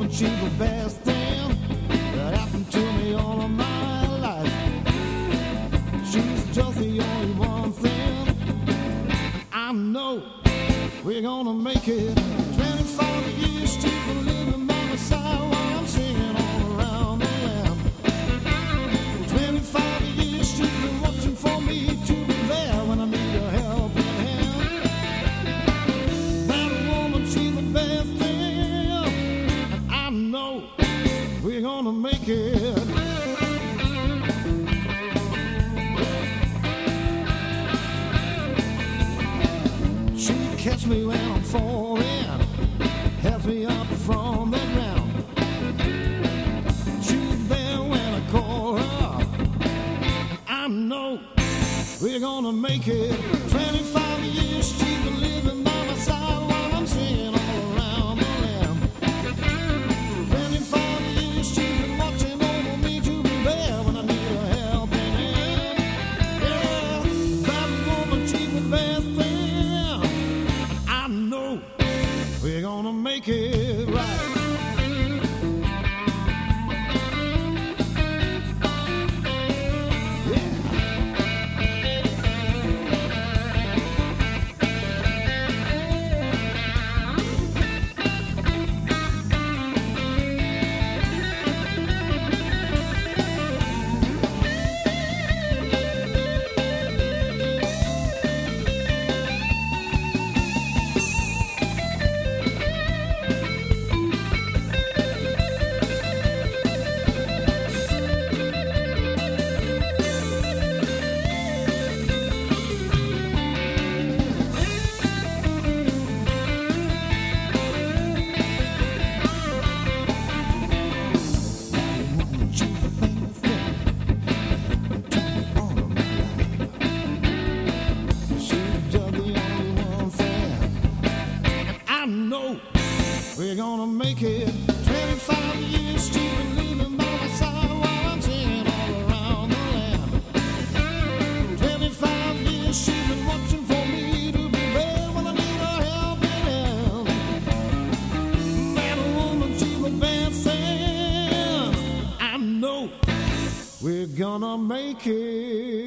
woman, she's the best thing that happened to me all of my life. She's just the only one thing. I know we're gonna make it. 25 years she's been living by my side while I'm singing all around the land. 25 years she's been watching for me to be there when I need a helping hand. That woman, she's the best thing, and I know we're gonna make it. She catch me when I'm falling, helps me up from the ground. She's there when I call her, and I know we're gonna make it. 25 years she's been living by my side while I'm singing all around the land. 25 years she's been watching over me to be there when I need a helping hand. Yeah, that woman, she's the best thing. I know we're gonna make it right. We're gonna make it. 25 years she's been living by my side while I'm singing all around the land. 25 years she's been watching for me to be there when I need a helping hand. That woman, she's the best thing. I know we're gonna make it.